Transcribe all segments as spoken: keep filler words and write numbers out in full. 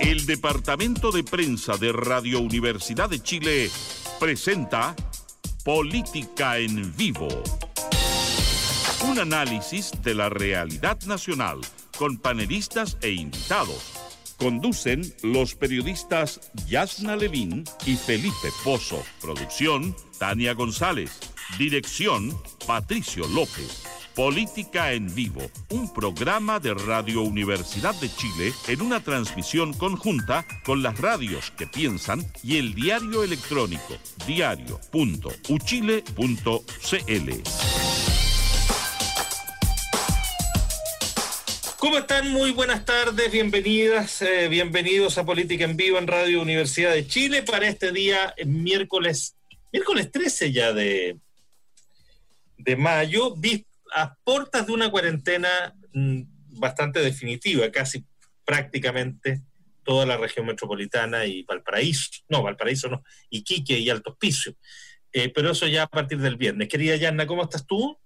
El Departamento de Prensa de Radio Universidad de Chile presenta Política en Vivo. Un análisis de la realidad nacional con panelistas e invitados. Conducen los periodistas Yasna Levín y Felipe Pozo. Producción, Tania González. Dirección, Patricio López. Política en Vivo, un programa de Radio Universidad de Chile en una transmisión conjunta con las radios que piensan y el diario electrónico diario punto u chile punto c l. ¿Cómo están? Muy buenas tardes, bienvenidas, eh, bienvenidos a Política en Vivo en Radio Universidad de Chile para este día, miércoles, miércoles trece ya de, de mayo, a puertas de una cuarentena mmm, bastante definitiva, casi prácticamente toda la región metropolitana y Valparaíso, no, Valparaíso no, Iquique y Alto Hospicio, eh, pero eso ya a partir del viernes. Querida Yanna, ¿cómo estás tú?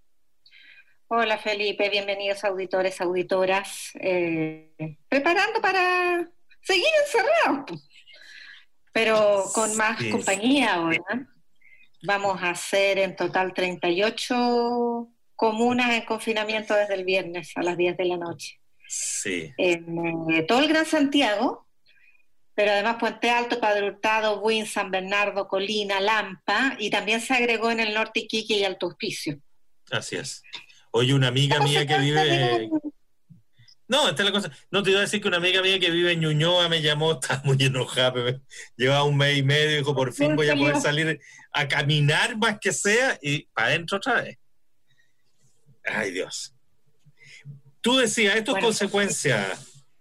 Hola Felipe, bienvenidos auditores, auditoras, eh, preparando para seguir encerrados, pero con más sí. compañía ahora. Vamos a hacer en total treinta y ocho comunas en confinamiento desde el viernes a las diez de la noche. Sí. En eh, todo el Gran Santiago, pero además Puente Alto, Padre Hurtado, Buin, San Bernardo, Colina, Lampa, y también se agregó en el norte Iquique y Alto Hospicio. Así es. Oye, una amiga mía que vive... No, esta es la cosa. No, te iba a decir que una amiga mía que vive en Ñuñoa me llamó, estaba muy enojada, llevaba un mes y medio, dijo, por fin voy a poder salir a caminar más que sea, y para adentro otra vez. Ay, Dios. Tú decías, esto bueno, es consecuencia...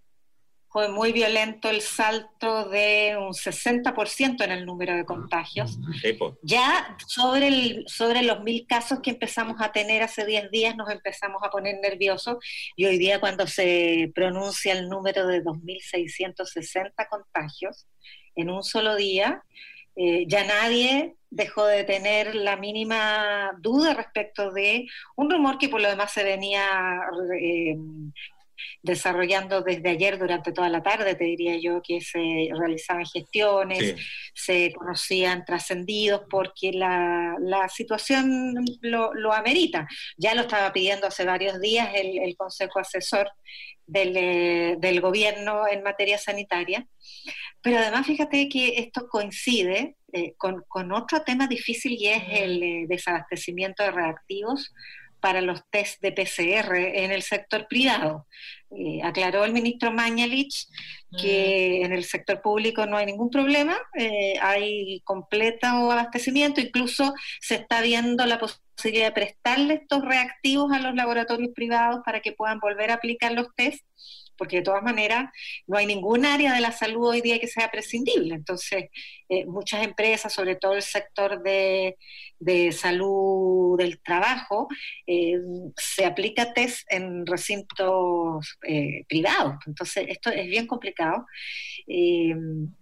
Fue muy violento el salto de un sesenta por ciento en el número de contagios. Sí, pues. Ya sobre, el, sobre los mil casos que empezamos a tener hace diez días nos empezamos a poner nerviosos, y hoy día cuando se pronuncia el número de dos mil seiscientos sesenta contagios en un solo día, eh, ya nadie dejó de tener la mínima duda respecto de un rumor que por lo demás se venía... Eh, desarrollando desde ayer durante toda la tarde, te diría yo, que se realizaban gestiones, sí. se conocían trascendidos porque la, la situación lo, lo amerita. Ya lo estaba pidiendo hace varios días el, el Consejo Asesor del, eh, del Gobierno en materia sanitaria, pero además fíjate que esto coincide eh, con, con otro tema difícil, y es el eh, desabastecimiento de reactivos para los test de P C R en el sector privado. Eh, aclaró el ministro Mañalich que mm. en el sector público no hay ningún problema, eh, hay completo abastecimiento, incluso se está viendo la posibilidad de prestarle estos reactivos a los laboratorios privados para que puedan volver a aplicar los test, porque de todas maneras no hay ningún área de la salud hoy día que sea prescindible. Entonces, eh, muchas empresas, sobre todo el sector de, de salud del trabajo, eh, se aplica test en recintos eh, privados. Entonces, esto es bien complicado. Eh,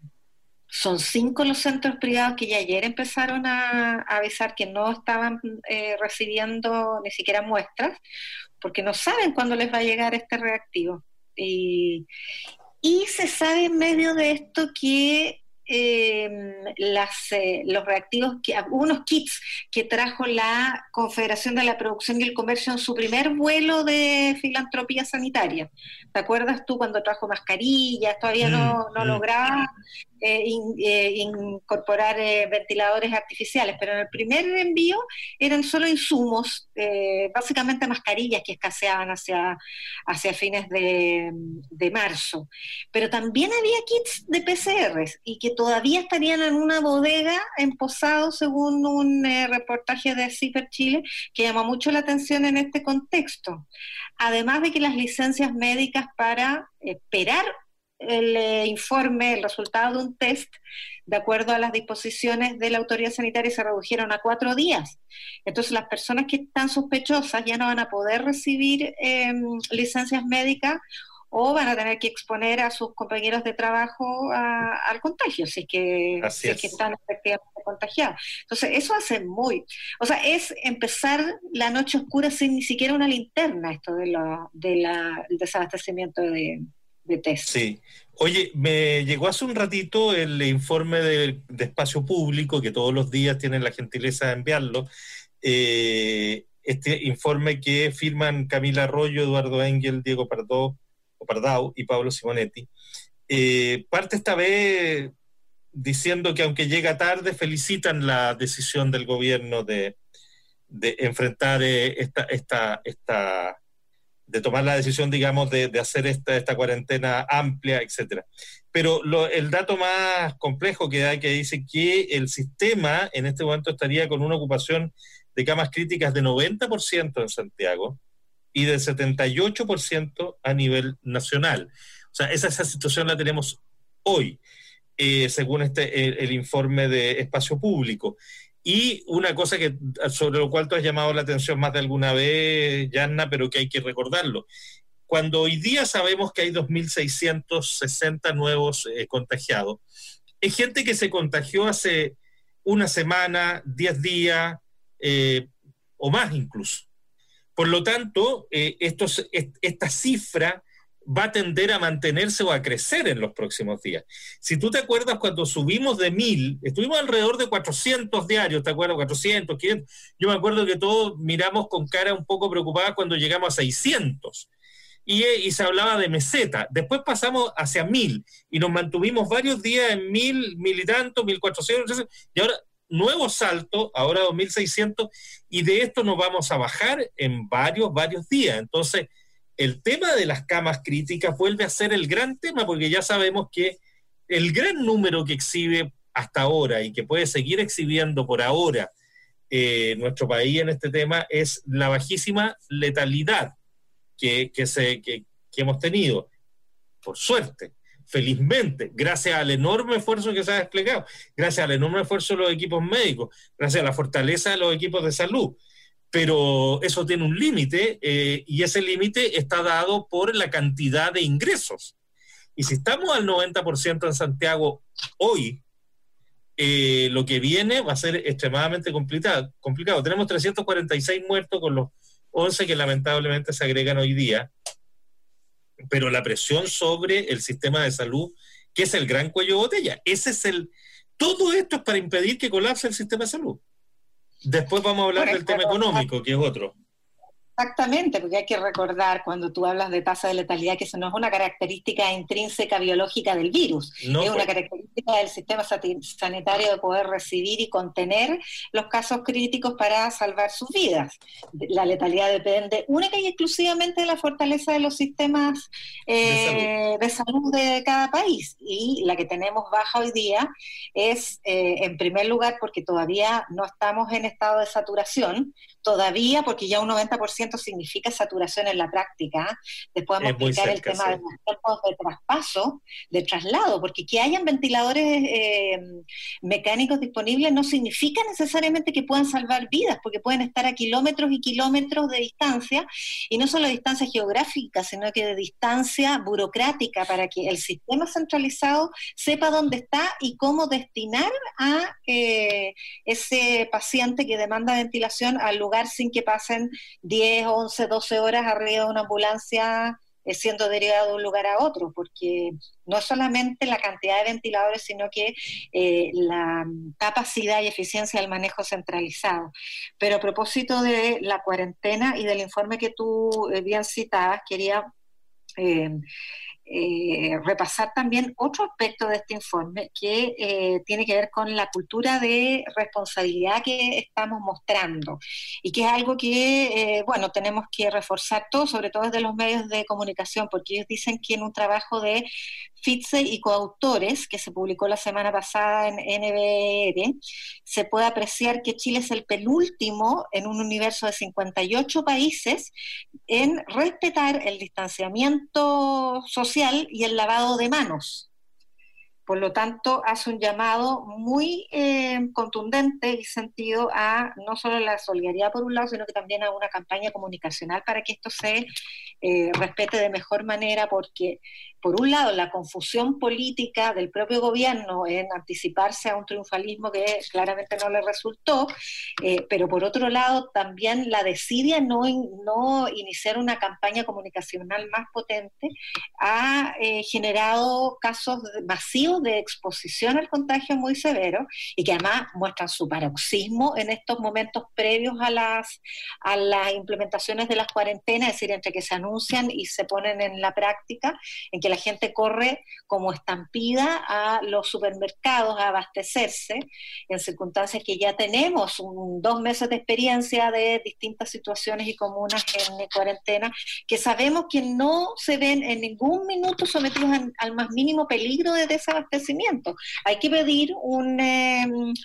Son cinco los centros privados que ya ayer empezaron a, a avisar que no estaban eh, recibiendo ni siquiera muestras, porque no saben cuándo les va a llegar este reactivo. Y, y se sabe en medio de esto que eh, las, eh, los reactivos, que unos kits que trajo la Confederación de la Producción y el Comercio en su primer vuelo de filantropía sanitaria. ¿Te acuerdas tú cuando trajo mascarillas? Todavía mm, no, no mm. lograba eh, in, eh, incorporar eh, ventiladores artificiales, pero en el primer envío eran solo insumos, eh, básicamente mascarillas que escaseaban hacia, hacia fines de, de marzo. Pero también había kits de P C Rs y que todavía estarían en una bodega emposados, según un eh, reportaje de CIPER Chile, que llamó mucho la atención en este contexto. Además de que las licencias médicas para esperar el eh, informe, el resultado de un test, de acuerdo a las disposiciones de la autoridad sanitaria, se redujeron a cuatro días. Entonces las personas que están sospechosas ya no van a poder recibir eh, licencias médicas, o van a tener que exponer a sus compañeros de trabajo a, al contagio, si es que, si es que están efectivamente contagiados. Entonces, eso hace muy... O sea, es empezar la noche oscura sin ni siquiera una linterna, esto de la, de la, el desabastecimiento de, de test. Sí. Oye, me llegó hace un ratito el informe de, de Espacio Público, que todos los días tienen la gentileza de enviarlo. Eh, este informe que firman Camila Arroyo, Eduardo Engel, Diego Pardo, o Pardau y Pablo Simonetti. Eh, parte esta vez diciendo que aunque llega tarde, felicitan la decisión del gobierno de, de enfrentar eh, esta, esta, esta, de tomar la decisión, digamos, de, de hacer esta, esta cuarentena amplia, etcétera. Pero lo, el dato más complejo que hay, que dice que el sistema en este momento estaría con una ocupación de camas críticas de noventa por ciento en Santiago y de setenta y ocho por ciento a nivel nacional. O sea, esa, esa situación la tenemos hoy, eh, según este el, el informe de Espacio Público. Y una cosa que sobre lo cual tú has llamado la atención más de alguna vez, Yanna, pero que hay que recordarlo. Cuando hoy día sabemos que hay dos mil seiscientos sesenta nuevos eh, contagiados, es gente que se contagió hace una semana, diez días, eh, o más incluso. Por lo tanto, eh, estos, est- esta cifra va a tender a mantenerse o a crecer en los próximos días. Si tú te acuerdas, cuando subimos de mil, estuvimos alrededor de cuatrocientos diarios, ¿te acuerdas? cuatrocientos, quinientos. Yo me acuerdo que todos miramos con cara un poco preocupada cuando llegamos a seiscientos. Y, y se hablaba de meseta. Después pasamos hacia mil y nos mantuvimos varios días en mil, mil y tanto, mil cuatrocientos, y ahora nuevo salto, ahora dos mil seiscientos, y de esto nos vamos a bajar en varios, varios días. Entonces, el tema de las camas críticas vuelve a ser el gran tema, porque ya sabemos que el gran número que exhibe hasta ahora y que puede seguir exhibiendo por ahora eh, nuestro país en este tema es la bajísima letalidad que, que, se, que, que hemos tenido, por suerte. Felizmente, gracias al enorme esfuerzo que se ha desplegado, gracias al enorme esfuerzo de los equipos médicos, gracias a la fortaleza de los equipos de salud. Pero eso tiene un límite, eh, y ese límite está dado por la cantidad de ingresos. Y si estamos al noventa por ciento en Santiago hoy, eh, lo que viene va a ser extremadamente complicado. complicado. Tenemos trescientos cuarenta y seis muertos con los once que lamentablemente se agregan hoy día. Pero la presión sobre el sistema de salud, que es el gran cuello de botella, ese es el, todo esto es para impedir que colapse el sistema de salud. Después vamos a hablar Bueno, del tema económico, que es otro. Exactamente, porque hay que recordar cuando tú hablas de tasa de letalidad que eso no es una característica intrínseca biológica del virus, No, es una pues. característica del sistema sati- sanitario de poder recibir y contener los casos críticos para salvar sus vidas. La letalidad depende única y exclusivamente de la fortaleza de los sistemas eh, de, salud. de salud de cada país, y la que tenemos baja hoy día es, eh, en primer lugar, porque todavía no estamos en estado de saturación, todavía, porque ya un noventa por ciento significa saturación en la práctica. Después podemos explicar cerca, el tema sí. de los tiempos de traspaso, de traslado, porque que hayan ventiladores eh, mecánicos disponibles no significa necesariamente que puedan salvar vidas, porque pueden estar a kilómetros y kilómetros de distancia, y no solo de distancia geográfica, sino que de distancia burocrática, para que el sistema centralizado sepa dónde está y cómo destinar a eh, ese paciente que demanda ventilación al lugar sin que pasen diez, once, doce horas arriba de una ambulancia eh, siendo derivado de un lugar a otro, porque no es solamente la cantidad de ventiladores, sino que eh, la capacidad y eficiencia del manejo centralizado. Pero a propósito de la cuarentena y del informe que tú eh, bien citabas, quería eh, Eh, repasar también otro aspecto de este informe que eh, tiene que ver con la cultura de responsabilidad que estamos mostrando, y que es algo que, eh, bueno, tenemos que reforzar todos, sobre todo desde los medios de comunicación, porque ellos dicen que en un trabajo de Fitze y coautores, que se publicó la semana pasada en N B R, se puede apreciar que Chile es el penúltimo en un universo de cincuenta y ocho países en respetar el distanciamiento social y el lavado de manos. Por lo tanto, hace un llamado muy eh, contundente y sentido a no solo la solidaridad por un lado, sino que también a una campaña comunicacional para que esto se eh, respete de mejor manera, porque por un lado la confusión política del propio gobierno en anticiparse a un triunfalismo que claramente no le resultó, eh, pero por otro lado también la desidia en no, no iniciar una campaña comunicacional más potente ha eh, generado casos masivos de exposición al contagio muy severo y que además muestran su paroxismo en estos momentos previos a las, a las implementaciones de las cuarentenas, es decir, entre que se anuncian y se ponen en la práctica, en que la gente corre como estampida a los supermercados a abastecerse, en circunstancias que ya tenemos un, dos meses de experiencia de distintas situaciones y comunas en cuarentena, que sabemos que no se ven en ningún minuto sometidos a, al más mínimo peligro de desabastecimiento. Hay que pedir un, eh,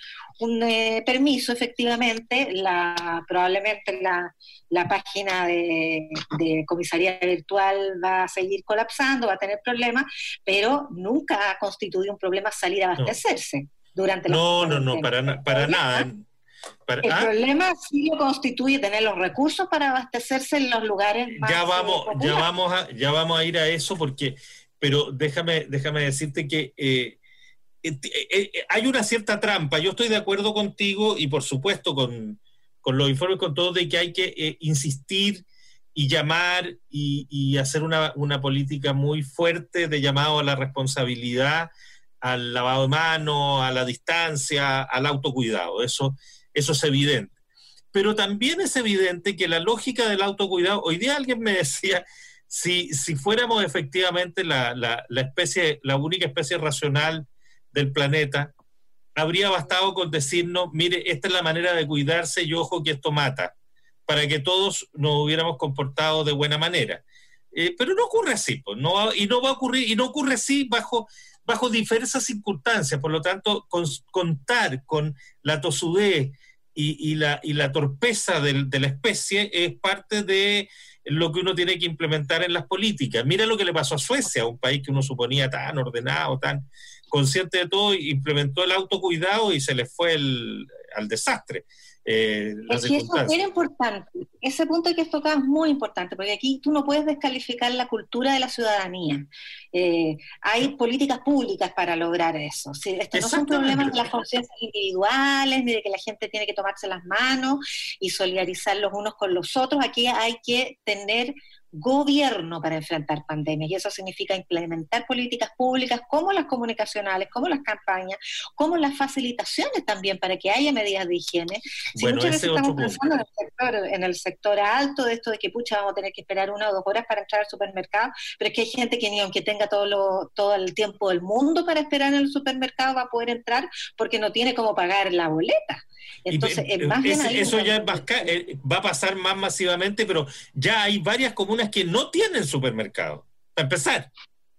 un eh, permiso, efectivamente, la, probablemente la, la página de, de comisaría virtual va a seguir colapsando, va a tener problemas, pero nunca ha constituido un problema salir a abastecerse no. durante la No, no, no, para, na, para nada. Para, el ¿ah? problema sí lo constituye tener los recursos para abastecerse en los lugares más ya vamos, ya vamos a, ya vamos a ir a eso, porque, pero déjame, déjame decirte que eh, eh, eh, hay una cierta trampa. Yo estoy de acuerdo contigo y por supuesto con, con los informes, con todo, de que hay que eh, insistir y llamar y, y hacer una, una política muy fuerte de llamado a la responsabilidad, al lavado de manos, a la distancia, al autocuidado. Eso Eso es evidente. Pero también es evidente que la lógica del autocuidado, hoy día alguien me decía, si, si fuéramos efectivamente la, la, la especie, la única especie racional del planeta, habría bastado con decirnos, mire, esta es la manera de cuidarse y ojo que esto mata, para que todos nos hubiéramos comportado de buena manera. Eh, pero no ocurre así, pues, no, y no va a ocurrir, y no ocurre así bajo... bajo diversas circunstancias. Por lo tanto, con, contar con la tosudez y, y, la, y la torpeza del, de la especie es parte de lo que uno tiene que implementar en las políticas. Mira lo que le pasó a Suecia, un país que uno suponía tan ordenado, tan consciente de todo, implementó el autocuidado y se le fue el, al desastre. Eh, es que eso era importante, ese punto que has tocado es muy importante, porque aquí tú no puedes descalificar la cultura de la ciudadanía. Eh, hay políticas públicas para lograr eso. Sí, esto no son problemas de las conciencias individuales, ni de que la gente tiene que tomarse las manos y solidarizar los unos con los otros. Aquí hay que tener gobierno para enfrentar pandemias, y eso significa implementar políticas públicas como las comunicacionales, como las campañas, como las facilitaciones también para que haya medidas de higiene. Si bueno, muchas veces estamos pensando en el, sector, en el sector alto de esto de que pucha vamos a tener que esperar una o dos horas para entrar al supermercado, pero es que hay gente que ni aunque tenga todo, lo, todo el tiempo del mundo para esperar en el supermercado va a poder entrar porque no tiene cómo pagar la boleta. Entonces, y, es más bien ese, ahí eso ya es más, eh, va a pasar más masivamente, pero ya hay varias comunas que no tienen supermercado, para empezar.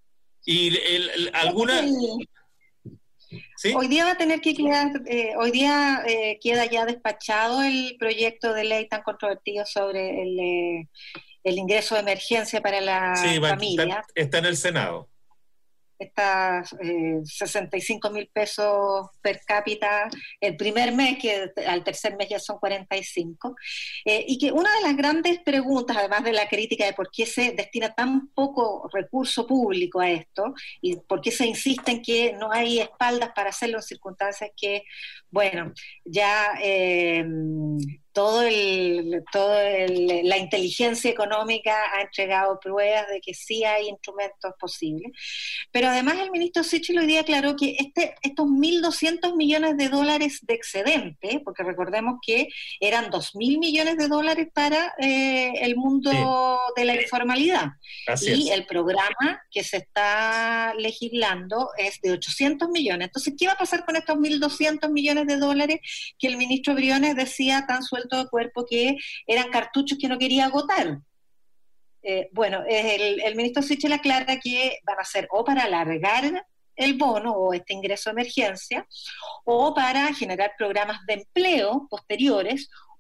Y el, el, algunas... ¿Sí? Hoy día va a tener que quedar, eh, hoy día eh, queda ya despachado el proyecto de ley tan controvertido sobre el, eh, el ingreso de emergencia para la sí, va, familia. Está, está en el Senado. Está eh, sesenta y cinco mil pesos per cápita el primer mes, que al tercer mes ya son cuarenta y cinco. Eh, y que una de las grandes preguntas, además de la crítica de por qué se destina tan poco recurso público a esto y por qué se insiste en que no hay espaldas para hacerlo en circunstancias que, bueno, ya... Eh, todo el, todo el, la inteligencia económica ha entregado pruebas de que sí hay instrumentos posibles. Pero además el ministro Sichel hoy día aclaró que este, estos mil doscientos millones de dólares de excedente, porque recordemos que eran dos mil millones de dólares para eh, el mundo sí. de la informalidad. Así y es. El programa que se está legislando es de ochocientos millones. Entonces, ¿qué va a pasar con estos mil doscientos millones de dólares que el ministro Briones decía tan suelto de cuerpo que eran cartuchos que no quería agotar? Eh, bueno, el, el ministro Sichel aclara que van a ser o para alargar el bono o este ingreso de emergencia, o para generar programas de empleo posteriores,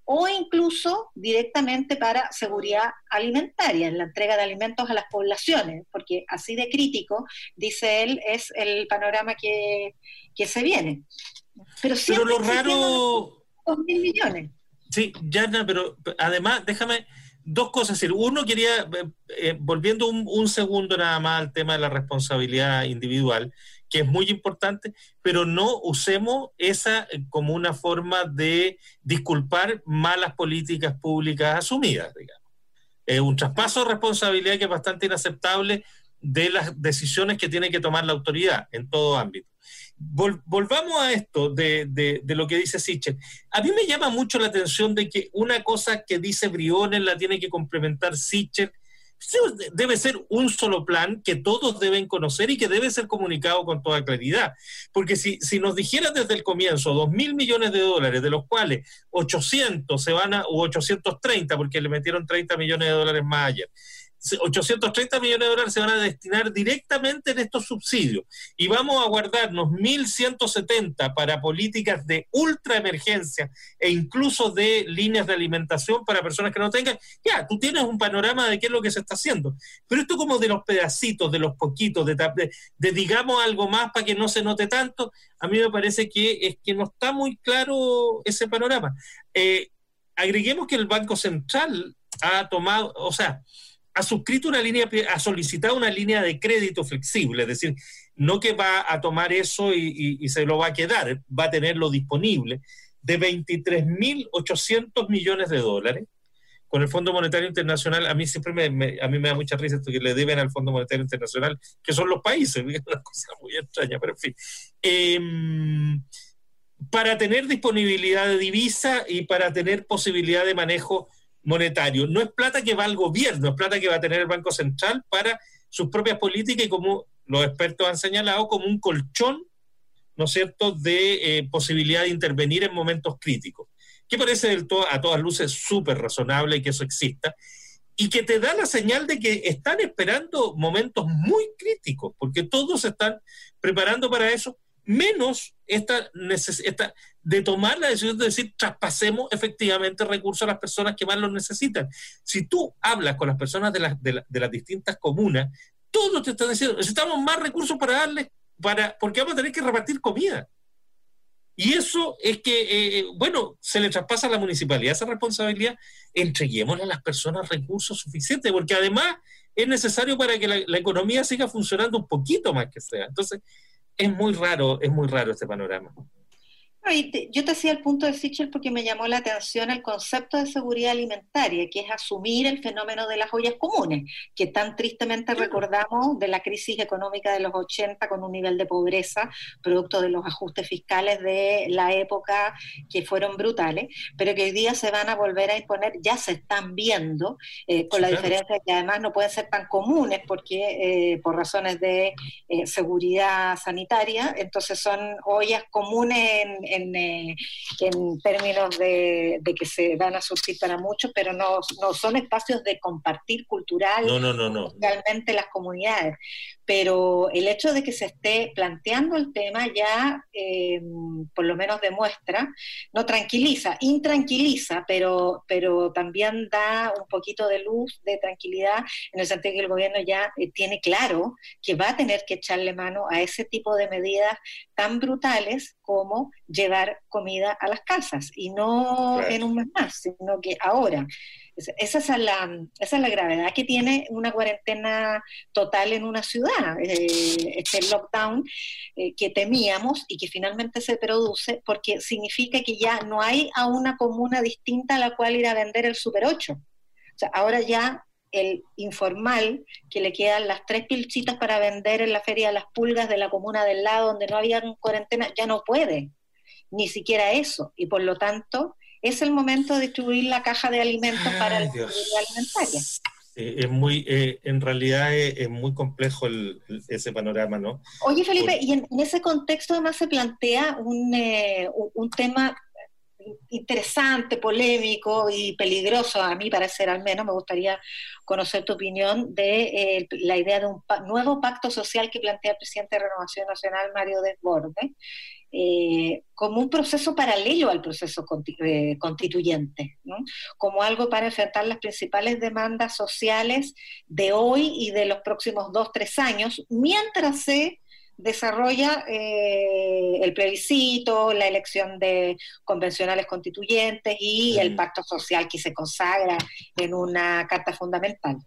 o incluso directamente para seguridad alimentaria, en la entrega de alimentos a las poblaciones, porque así de crítico, dice él, es el panorama que, que se viene. Pero, pero lo raro... dos mil millones. Sí, Yana, pero además, déjame... Dos cosas. Uno, quería, eh, volviendo un, un segundo nada más al tema de la responsabilidad individual, que es muy importante, pero no usemos esa como una forma de disculpar malas políticas públicas asumidas, digamos. Es un traspaso de responsabilidad que es bastante inaceptable de las decisiones que tiene que tomar la autoridad en todo ámbito. Vol, volvamos a esto de, de, de lo que dice Sichel. A mí me llama mucho la atención de que una cosa que dice Briones la tiene que complementar Sichel. Debe ser un solo plan que todos deben conocer y que debe ser comunicado con toda claridad. Porque si, si nos dijeran desde el comienzo dos mil millones de dólares, de los cuales ochocientos se van a, o ochocientos treinta, porque le metieron treinta millones de dólares más ayer, ochocientos treinta millones de dólares se van a destinar directamente en estos subsidios y vamos a guardarnos mil ciento setenta para políticas de ultra emergencia e incluso de líneas de alimentación para personas que no tengan. Ya, tú tienes un panorama de qué es lo que se está haciendo, pero esto como de los pedacitos, de los poquitos, de, de, de digamos algo más para que no se note tanto, a mí me parece que es que no está muy claro ese panorama. Eh, agreguemos que el Banco Central ha tomado, o sea, ha suscrito una línea, ha solicitado una línea de crédito flexible, es decir, no que va a tomar eso y, y, y se lo va a quedar, va a tenerlo disponible, de veintitrés mil ochocientos millones de dólares, con el Fondo Monetario Internacional. A mí siempre me, me, a mí me da mucha risa esto que le deben al Fondo Monetario Internacional, que son los países, es una cosa muy extraña, pero en fin. Eh, para tener disponibilidad de divisa y para tener posibilidad de manejo monetario. No es plata que va al gobierno, es plata que va a tener el Banco Central para sus propias políticas y, como los expertos han señalado, como un colchón, ¿no es cierto?, de eh, posibilidad de intervenir en momentos críticos, que parece del todo, a todas luces súper razonable que eso exista, y que te da la señal de que están esperando momentos muy críticos, porque todos se están preparando para eso, menos esta, esta de tomar la decisión de decir traspasemos efectivamente recursos a las personas que más los necesitan. Si tú hablas con las personas de las, de, la, de las distintas comunas, todos te están diciendo necesitamos más recursos para darles, para, porque vamos a tener que repartir comida. Y eso es que, eh, bueno, se le traspasa a la municipalidad esa responsabilidad, entreguémosle a las personas recursos suficientes, porque además es necesario para que la, la economía siga funcionando un poquito más que sea. Entonces, es muy raro, es muy raro este panorama. Y te, yo te hacía el punto de Sichel porque me llamó la atención el concepto de seguridad alimentaria, que es asumir el fenómeno de las ollas comunes, que tan tristemente recordamos de la crisis económica de los ochenta con un nivel de pobreza, producto de los ajustes fiscales de la época que fueron brutales, pero que hoy día se van a volver a imponer, ya se están viendo, eh, con sí, la claro. diferencia que además no pueden ser tan comunes porque eh, por razones de eh, seguridad sanitaria, entonces son ollas comunes en En, eh, en términos de, de que se van a surtir para muchos, pero no, no son espacios de compartir cultural, no, no, no, no. realmente las comunidades. Pero el hecho de que se esté planteando el tema ya, eh, por lo menos demuestra, no tranquiliza, intranquiliza, pero, pero también da un poquito de luz, de tranquilidad, en el sentido que el gobierno ya eh, tiene claro que va a tener que echarle mano a ese tipo de medidas tan brutales como llevar comida a las casas, y no claro. en un mes más, sino que ahora. Esa es, la, esa es la gravedad que tiene una cuarentena total en una ciudad, eh, este lockdown eh, que temíamos y que finalmente se produce, porque significa que ya no hay a una comuna distinta a la cual ir a vender el Super ocho. O sea, ahora ya el informal, que le quedan las tres pilchitas para vender en la Feria de las Pulgas de la comuna del lado donde no había cuarentena, ya no puede, ni siquiera eso, y por lo tanto es el momento de distribuir la caja de alimentos Ay, para la seguridad alimentaria. Eh, es muy, eh, en realidad es, es muy complejo el, el, ese panorama, ¿no? Oye, Felipe, por... y en, en ese contexto además se plantea un, eh, un, un tema interesante, polémico y peligroso, a mí parecer al menos, me gustaría conocer tu opinión de eh, la idea de un pa- nuevo pacto social que plantea el presidente de Renovación Nacional, Mario Desbordes, eh, como un proceso paralelo al proceso constituyente, ¿no? Como algo para enfrentar las principales demandas sociales de hoy y de los próximos dos, tres años, mientras se desarrolla eh, el plebiscito, la elección de convencionales constituyentes y mm. el pacto social que se consagra en una carta fundamental.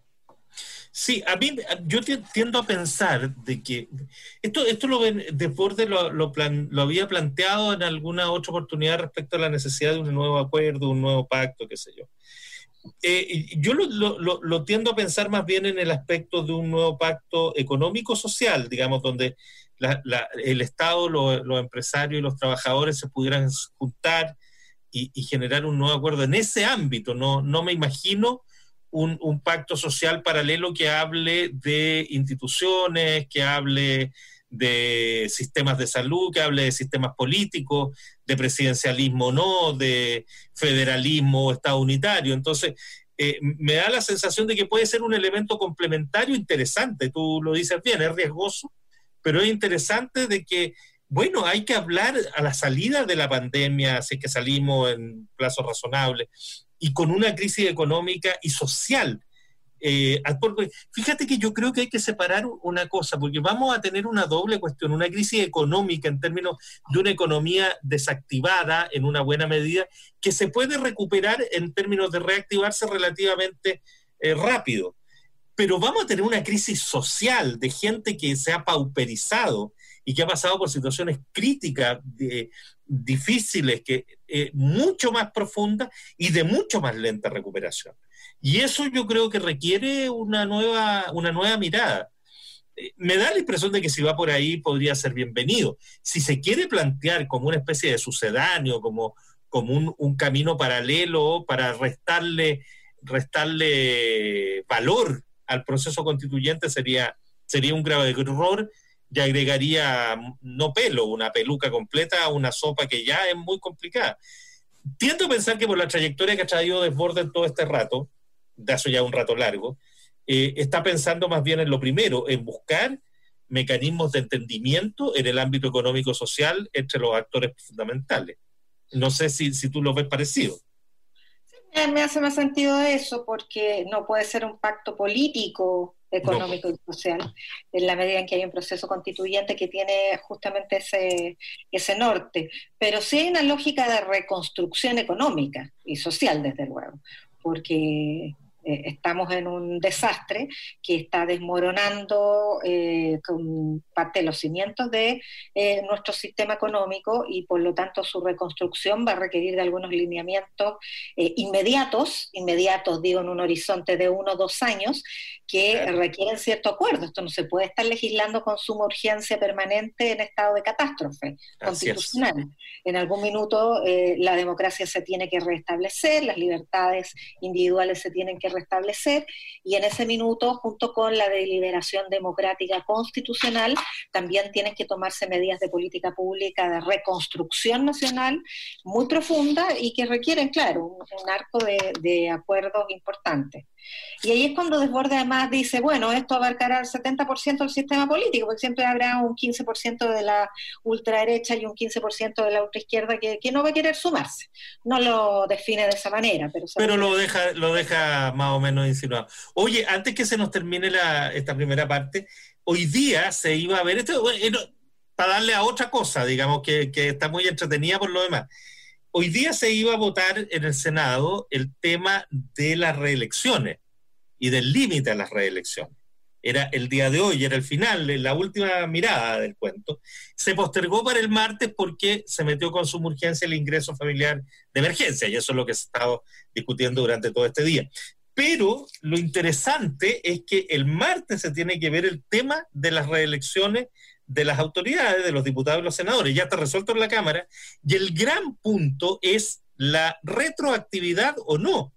Sí, a mí yo tiendo a pensar de que esto esto lo ven, Desbordes lo, lo, plan, lo había planteado en alguna otra oportunidad respecto a la necesidad de un nuevo acuerdo, un nuevo pacto, qué sé yo. Eh, yo lo, lo, lo tiendo a pensar más bien en el aspecto de un nuevo pacto económico-social, digamos, donde la, la, el Estado, lo, los empresarios y los trabajadores se pudieran juntar y, y generar un nuevo acuerdo en ese ámbito. No, no me imagino Un, un pacto social paralelo que hable de instituciones, que hable de sistemas de salud, que hable de sistemas políticos, de presidencialismo o no, de federalismo o estado unitario. Entonces, eh, me da la sensación de que puede ser un elemento complementario interesante. Tú lo dices bien, es riesgoso, pero es interesante de que, bueno, hay que hablar a la salida de la pandemia, así que salimos en plazos razonables, y con una crisis económica y social. Eh, fíjate que yo creo que hay que separar una cosa, porque vamos a tener una doble cuestión, una crisis económica en términos de una economía desactivada en una buena medida, que se puede recuperar en términos de reactivarse relativamente eh, rápido. Pero vamos a tener una crisis social de gente que se ha pauperizado y que ha pasado por situaciones críticas, de, difíciles, que eh, mucho más profundas y de mucho más lenta recuperación. Y eso yo creo que requiere una nueva, una nueva mirada. Eh, me da la impresión de que si va por ahí podría ser bienvenido. Si se quiere plantear como una especie de sucedáneo, como, como un, un camino paralelo para restarle, restarle valor al proceso constituyente, sería, sería un grave error. Y agregaría, no pelo, una peluca completa a una sopa que ya es muy complicada. Tiendo a pensar que por la trayectoria que ha traído Desbordes todo este rato, de hace ya un rato largo, eh, está pensando más bien en lo primero, en buscar mecanismos de entendimiento en el ámbito económico-social entre los actores fundamentales. No sé si, si tú lo ves parecido. Me hace más sentido eso, porque no puede ser un pacto político, económico no. y social, en la medida en que hay un proceso constituyente que tiene justamente ese, ese norte. Pero sí hay una lógica de reconstrucción económica y social, desde luego, porque eh, estamos en un desastre que está desmoronando eh, con parte de los cimientos de eh, nuestro sistema económico, y por lo tanto su reconstrucción va a requerir de algunos lineamientos eh, inmediatos, inmediatos digo en un horizonte de uno o dos años, que claro. requieren cierto acuerdo. Esto no se puede estar legislando con suma urgencia permanente en estado de catástrofe constitucional. En algún minuto eh, la democracia se tiene que restablecer, las libertades individuales se tienen que restablecer, y en ese minuto, junto con la deliberación democrática constitucional, también tienen que tomarse medidas de política pública de reconstrucción nacional muy profunda y que requieren, claro, un, un arco de, de acuerdos importantes. Y ahí es cuando Desbordes además dice, bueno, esto abarcará el setenta por ciento del sistema político, porque siempre habrá un quince por ciento de la ultraderecha y un quince por ciento de la ultraizquierda que, que no va a querer sumarse. No lo define de esa manera. Pero, pero lo deja lo deja más o menos insinuado. Oye, antes que se nos termine la, esta primera parte, hoy día se iba a ver, esto para darle a otra cosa, digamos, que, que está muy entretenida por lo demás. Hoy día se iba a votar en el Senado el tema de las reelecciones y del límite a las reelecciones. Era el día de hoy, era el final, la última mirada del cuento. Se postergó para el martes porque se metió con suma urgencia el ingreso familiar de emergencia, y eso es lo que se ha estado discutiendo durante todo este día. Pero lo interesante es que el martes se tiene que ver el tema de las reelecciones de las autoridades, de los diputados y los senadores. Ya está resuelto en la Cámara, y el gran punto es la retroactividad o no,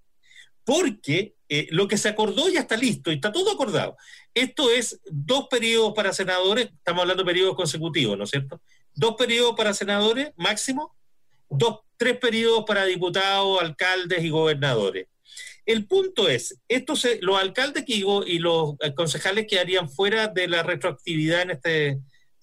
porque eh, lo que se acordó ya está listo, y está todo acordado. Esto es dos periodos para senadores, estamos hablando de periodos consecutivos, ¿no es cierto? Dos periodos para senadores máximo, dos, tres periodos para diputados, alcaldes y gobernadores. El punto es, estos, los alcaldes y los concejales quedarían fuera de la retroactividad en este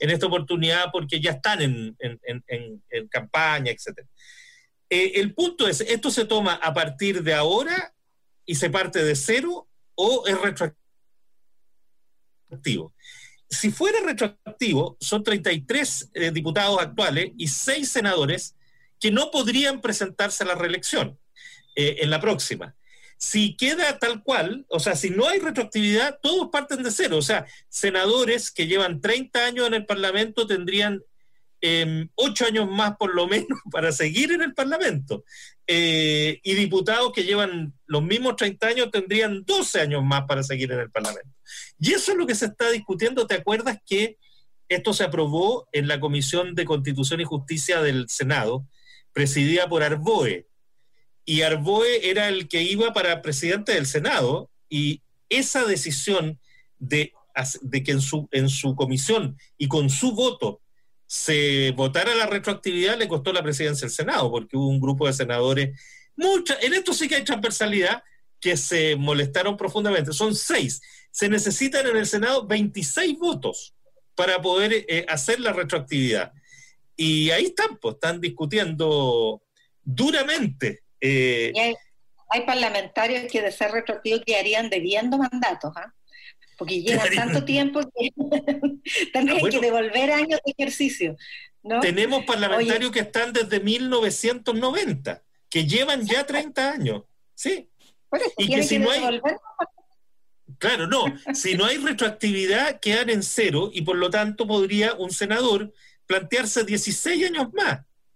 en esta oportunidad porque ya están en, en, en, en campaña, etcétera. Eh, el punto es, ¿esto se toma a partir de ahora y se parte de cero o es retroactivo? Si fuera retroactivo, son treinta y tres eh, diputados actuales y seis senadores que no podrían presentarse a la reelección eh, en la próxima. Si queda tal cual, o sea, si no hay retroactividad, todos parten de cero. O sea, senadores que llevan treinta años en el Parlamento tendrían eh, ocho años más por lo menos para seguir en el Parlamento. Eh, y diputados que llevan los mismos treinta años tendrían doce años más para seguir en el Parlamento. Y eso es lo que se está discutiendo. ¿Te acuerdas que esto se aprobó en la Comisión de Constitución y Justicia del Senado, presidida por Arboe? Y Arboe era el que iba para presidente del Senado, y esa decisión de, de que en su, en su comisión y con su voto se votara la retroactividad le costó la presidencia del Senado, porque hubo un grupo de senadores, mucha, en esto sí que hay transversalidad, que se molestaron profundamente. Son seis. Se necesitan en el Senado veintiséis votos para poder eh, hacer la retroactividad. Y ahí están, pues, están discutiendo duramente. Eh, y hay, hay parlamentarios que de ser retroactivos quedarían debiendo mandatos, ¿ah? ¿eh? Porque llevan tanto tiempo que tendrían ah, bueno, que devolver años de ejercicio, ¿no? Tenemos parlamentarios Oye, que están desde mil novecientos noventa, que llevan ya treinta años, ¿sí? Por eso, y que si que no hay... Claro, no, si no hay retroactividad quedan en cero y por lo tanto podría un senador plantearse dieciséis años más.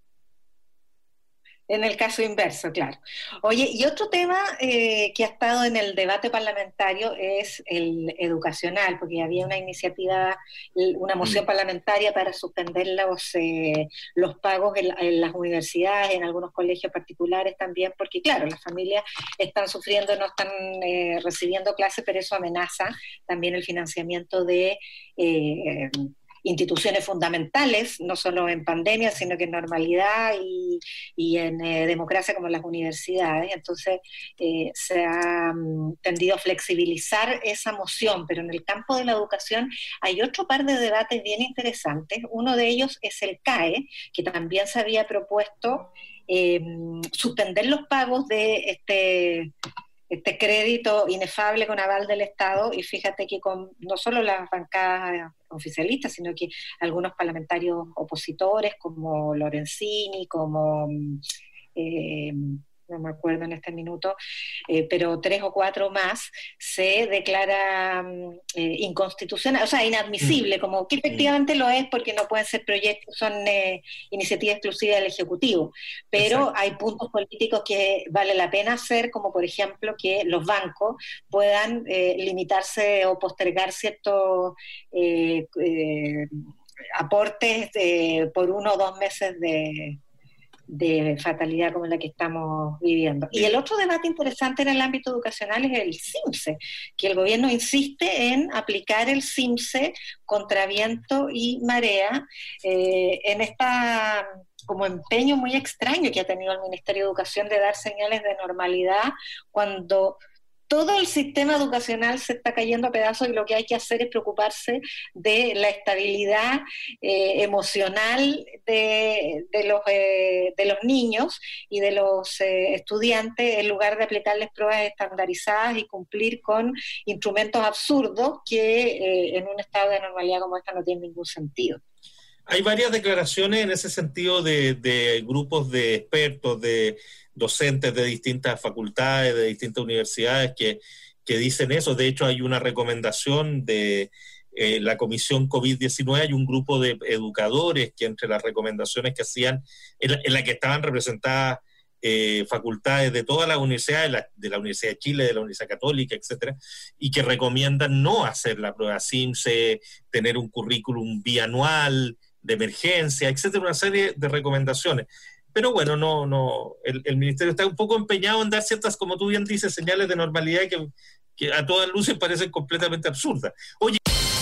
En el caso inverso, claro. Oye, y otro tema eh, que ha estado en el debate parlamentario es el educacional, porque había una iniciativa, una moción mm. parlamentaria para suspender los, eh, los pagos en, en las universidades, en algunos colegios particulares también, porque claro, las familias están sufriendo, no están eh, recibiendo clases, pero eso amenaza también el financiamiento de... Eh, instituciones fundamentales, no solo en pandemia, sino que en normalidad y, y en eh, democracia como las universidades. Entonces eh, se ha um, tendido a flexibilizar esa moción, pero en el campo de la educación hay otro par de debates bien interesantes. Uno de ellos es el C A E, que también se había propuesto eh, suspender los pagos de este... este crédito inefable con aval del Estado, y fíjate que con no solo las bancadas oficialistas, sino que algunos parlamentarios opositores como Lorenzini, como eh, no me acuerdo en este minuto, eh, pero tres o cuatro más, se declara eh, inconstitucional, o sea, inadmisible, como que efectivamente lo es porque no pueden ser proyectos, son eh, iniciativas exclusivas del Ejecutivo, pero exacto, hay puntos políticos que vale la pena hacer, como por ejemplo que los bancos puedan eh, limitarse o postergar ciertos eh, eh, aportes eh, por uno o dos meses de... de fatalidad como la que estamos viviendo. Y el otro debate interesante en el ámbito educacional es el CIMSE, que el gobierno insiste en aplicar el CIMSE contra viento y marea, eh, en esta como empeño muy extraño que ha tenido el Ministerio de Educación de dar señales de normalidad cuando todo el sistema educacional se está cayendo a pedazos y lo que hay que hacer es preocuparse de la estabilidad eh, emocional de, de, los, eh, de los niños y de los eh, estudiantes, en lugar de aplicarles pruebas estandarizadas y cumplir con instrumentos absurdos que eh, en un estado de normalidad como esta no tienen ningún sentido. Hay varias declaraciones en ese sentido de, de grupos de expertos, de docentes de distintas facultades, de distintas universidades que, que dicen eso. De hecho, hay una recomendación de eh, la Comisión COVID diecinueve, hay un grupo de educadores que entre las recomendaciones que hacían, en la, en la que estaban representadas eh, facultades de todas las universidades, de la, de la Universidad de Chile, de la Universidad Católica, etcétera, y que recomiendan no hacer la prueba CIMSE, tener un currículum bianual, de emergencia, etcétera, una serie de recomendaciones. Pero bueno, no, no, el, el Ministerio está un poco empeñado en dar ciertas, como tú bien dices, señales de normalidad que, que a todas luces parecen completamente absurdas. Oye,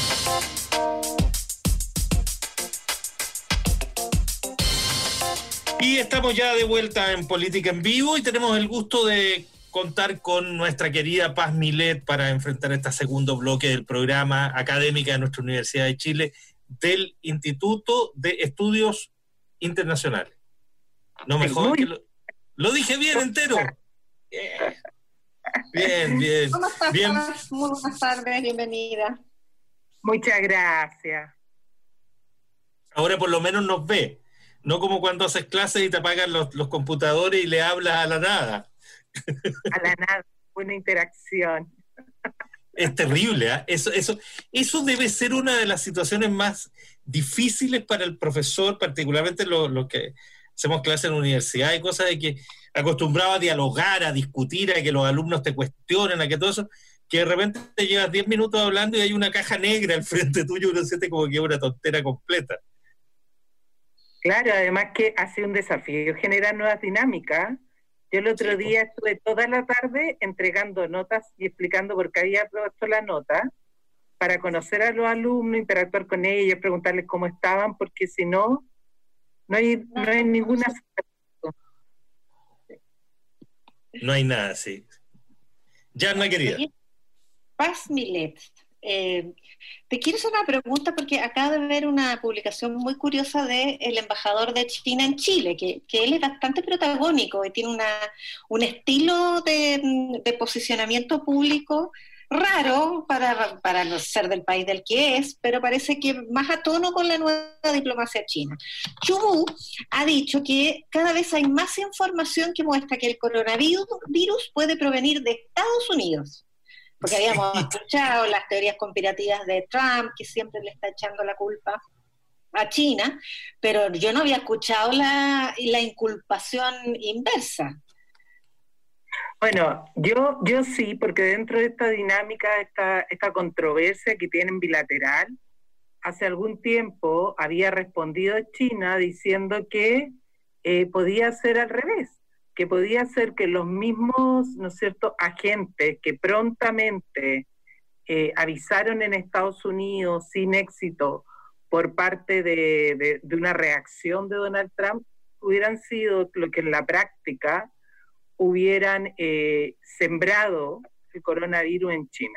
y estamos ya de vuelta en Política en Vivo y tenemos el gusto de contar con nuestra querida Paz Milet para enfrentar este segundo bloque del programa académica de nuestra Universidad de Chile. del Instituto de Estudios Internacionales. No me jodas que lo, lo dije bien entero. Bien, bien. bien. ¿Cómo estás? bien. Muy buenas tardes, bienvenida. Muchas gracias. Ahora por lo menos nos ve, no como cuando haces clases y te apagan los, los computadores y le hablas a la nada. A la nada, buena interacción. Es terrible, ¿eh? Eso, eso, eso debe ser una de las situaciones más difíciles para el profesor, particularmente los lo que hacemos clases en la universidad y cosas de que acostumbrado a dialogar, a discutir, a que los alumnos te cuestionen, a que todo eso, que de repente te llevas diez minutos hablando y hay una caja negra al frente tuyo y uno siente como que es una tontera completa. Claro, además que ha sido un desafío generar nuevas dinámicas. Yo el otro día estuve toda la tarde entregando notas y explicando por qué había puesto la nota, para conocer a los alumnos, interactuar con ellos, preguntarles cómo estaban, porque si no, no hay, no hay ninguna... No hay nada, sí. Ya, no querida. Paz Milet, eh, te quiero hacer una pregunta porque acabo de ver una publicación muy curiosa del embajador de China en Chile, que, que él es bastante protagónico y tiene una, un estilo de, de posicionamiento público raro para, para no ser del país del que es, pero parece que más a tono con la nueva diplomacia china. Chu Wu ha dicho que cada vez hay más información que muestra que el coronavirus virus puede provenir de Estados Unidos. Porque habíamos escuchado las teorías conspirativas de Trump, que siempre le está echando la culpa a China, pero yo no había escuchado la, la inculpación inversa. Bueno, yo, yo sí, porque dentro de esta dinámica, esta, esta controversia que tienen bilateral, hace algún tiempo había respondido China diciendo que eh, podía ser al revés, que podía ser que los mismos, ¿no es cierto?, agentes que prontamente eh, avisaron en Estados Unidos sin éxito por parte de, de, de una reacción de Donald Trump, hubieran sido lo que en la práctica hubieran eh, sembrado el coronavirus en China.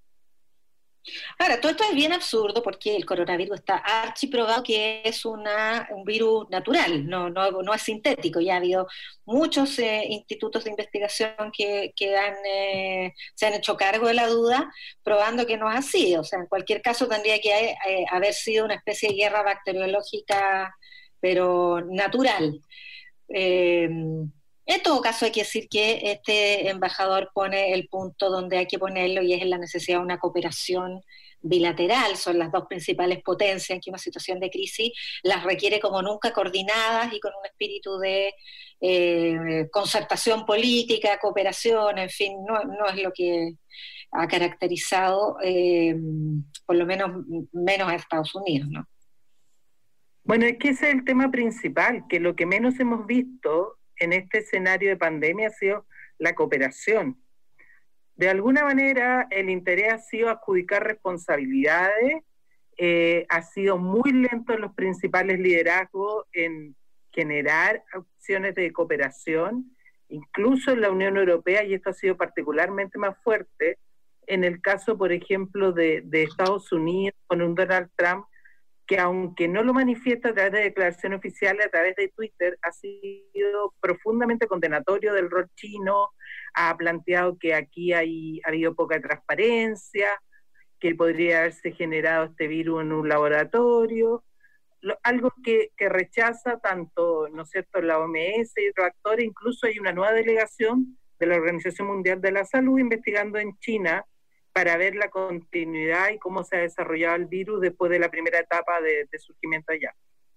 Ahora, todo esto es bien absurdo porque el coronavirus está archiprobado que es una, un virus natural, no, no, no es sintético. Ya ha habido muchos eh, institutos de investigación que, que han, eh, se han hecho cargo de la duda, probando que no es así. O sea, en cualquier caso tendría que eh, haber sido una especie de guerra bacteriológica, pero natural. Eh, En todo caso hay que decir que este embajador pone el punto donde hay que ponerlo y es en la necesidad de una cooperación bilateral. Son las dos principales potencias en que una situación de crisis las requiere como nunca coordinadas y con un espíritu de eh, concertación política, cooperación, en fin, no, no es lo que ha caracterizado eh, por lo menos menos a Estados Unidos, ¿no? Bueno, es que ese es el tema principal, que lo que menos hemos visto en este escenario de pandemia ha sido la cooperación. De alguna manera, el interés ha sido adjudicar responsabilidades, eh, ha sido muy lento en los principales liderazgos en generar acciones de cooperación, incluso en la Unión Europea, y esto ha sido particularmente más fuerte en el caso, por ejemplo, de, de Estados Unidos con un Donald Trump, que aunque no lo manifiesta a través de declaraciones oficiales, a través de Twitter, ha sido profundamente condenatorio del rol chino, ha planteado que aquí hay, ha habido poca transparencia, que podría haberse generado este virus en un laboratorio, lo, algo que, que rechaza tanto, ¿no es cierto?, la O M S y otros actores. Incluso hay una nueva delegación de la Organización Mundial de la Salud investigando en China para ver la continuidad y cómo se ha desarrollado el virus después de la primera etapa de, de surgimiento allá.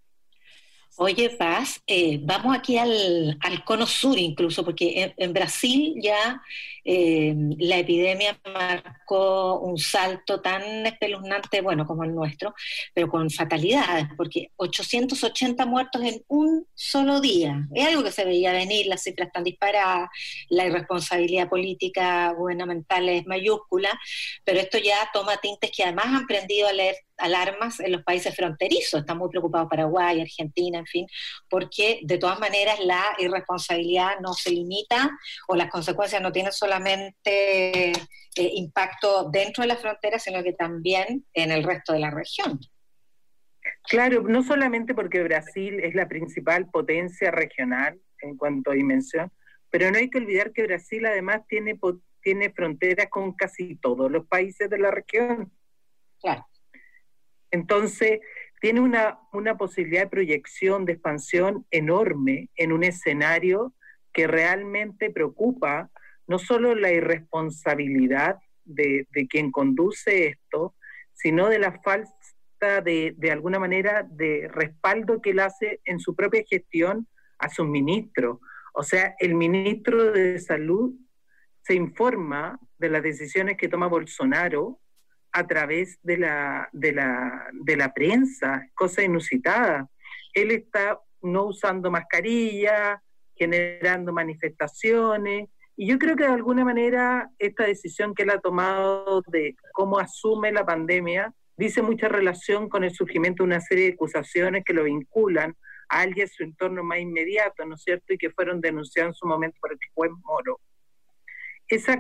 Oye, Paz, eh, vamos aquí al, al cono sur incluso, porque en, en Brasil ya eh, la epidemia marcó un salto tan espeluznante, bueno, como el nuestro, pero con fatalidades, porque ochocientos ochenta muertos en un solo día. Es algo que se veía venir, las cifras están disparadas, la irresponsabilidad política gubernamental es mayúscula, pero esto ya toma tintes que además han prendido a leer alarmas en los países fronterizos. Están muy preocupados Paraguay, Argentina, en fin, porque de todas maneras la irresponsabilidad no se limita o las consecuencias no tienen solamente eh, impacto dentro de la frontera, sino que también en el resto de la región. Claro, no solamente porque Brasil es la principal potencia regional en cuanto a dimensión, pero no hay que olvidar que Brasil además tiene, tiene fronteras con casi todos los países de la región. Claro. Entonces, tiene una, una posibilidad de proyección, de expansión enorme en un escenario que realmente preocupa no solo la irresponsabilidad de, de quien conduce esto, sino de la falta de, de alguna manera de respaldo que él hace en su propia gestión a sus ministros. O sea, el ministro de Salud se informa de las decisiones que toma Bolsonaro a través de la, de la, de la prensa, cosa inusitada. Él está no usando mascarilla, generando manifestaciones, y yo creo que de alguna manera esta decisión que él ha tomado de cómo asume la pandemia dice mucha relación con el surgimiento de una serie de acusaciones que lo vinculan a alguien de su entorno más inmediato, ¿no es cierto?, y que fueron denunciadas en su momento por el juez Moro. Esa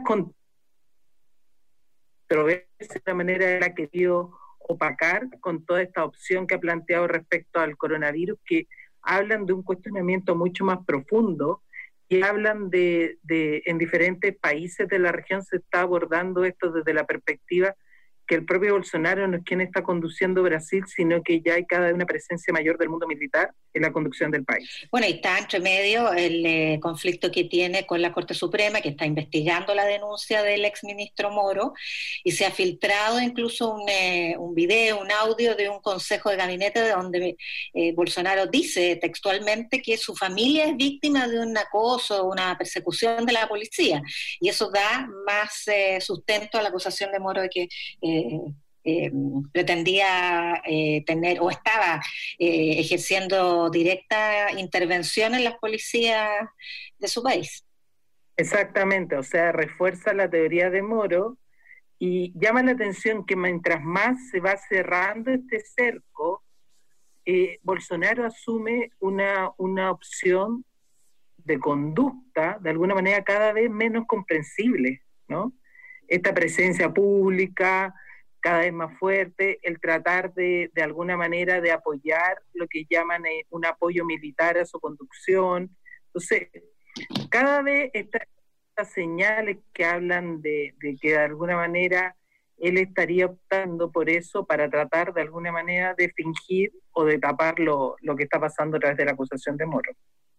controversia de la manera de la que dio opacar con toda esta opción que ha planteado respecto al coronavirus, que hablan de un cuestionamiento mucho más profundo, y hablan de, de en diferentes países de la región se está abordando esto desde la perspectiva que el propio Bolsonaro no es quien está conduciendo Brasil, sino que ya hay cada vez una presencia mayor del mundo militar en la conducción del país. Bueno, y está entre medio el eh, conflicto que tiene con la Corte Suprema, que está investigando la denuncia del exministro Moro, y se ha filtrado incluso un, eh, un video, un audio de un consejo de gabinete donde eh, Bolsonaro dice textualmente que su familia es víctima de un acoso, una persecución de la policía, y eso da más eh, sustento a la acusación de Moro de que eh, Eh, pretendía eh, tener o estaba eh, ejerciendo directa intervención en las policías de su país. Exactamente, o sea, refuerza la teoría de Moro y llama la atención que mientras más se va cerrando este cerco, eh, Bolsonaro asume una, una opción de conducta de alguna manera cada vez menos comprensible, ¿no? Esta presencia pública cada vez más fuerte, el tratar de, de alguna manera de apoyar lo que llaman eh, un apoyo militar a su conducción. Entonces, cada vez estas, estas señales que hablan de, de que de alguna manera él estaría optando por eso para tratar de alguna manera de fingir o de tapar lo, lo que está pasando a través de la acusación de Moro.